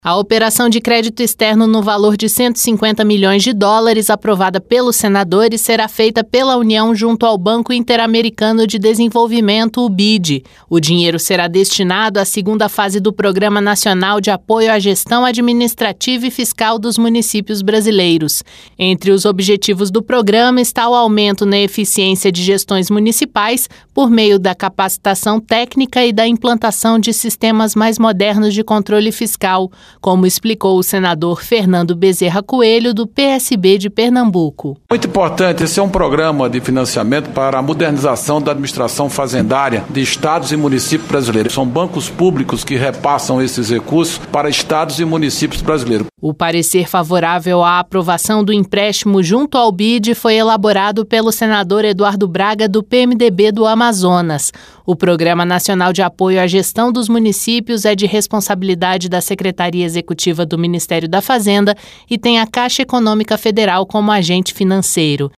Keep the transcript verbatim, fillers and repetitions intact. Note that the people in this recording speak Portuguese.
A operação de crédito externo no valor de cento e cinquenta milhões de dólares, aprovada pelos senadores, será feita pela União junto ao Banco Interamericano de Desenvolvimento, o B I D. O dinheiro será destinado à segunda fase do Programa Nacional de Apoio à Gestão Administrativa e Fiscal dos Municípios Brasileiros. Entre os objetivos do programa está o aumento na eficiência de gestões municipais por meio da capacitação técnica e da implantação de sistemas mais modernos de controle fiscal, como explicou o senador Fernando Bezerra Coelho, do P S B de Pernambuco. Muito importante, esse é um programa de financiamento para a modernização da administração fazendária de estados e municípios brasileiros. São bancos públicos que repassam esses recursos para estados e municípios brasileiros. O parecer favorável à aprovação do empréstimo junto ao B I D foi elaborado pelo senador Eduardo Braga, do P M D B do Amazonas. O Programa Nacional de Apoio à Gestão dos Municípios é de responsabilidade da Secretaria Executiva do Ministério da Fazenda e tem a Caixa Econômica Federal como agente financeiro.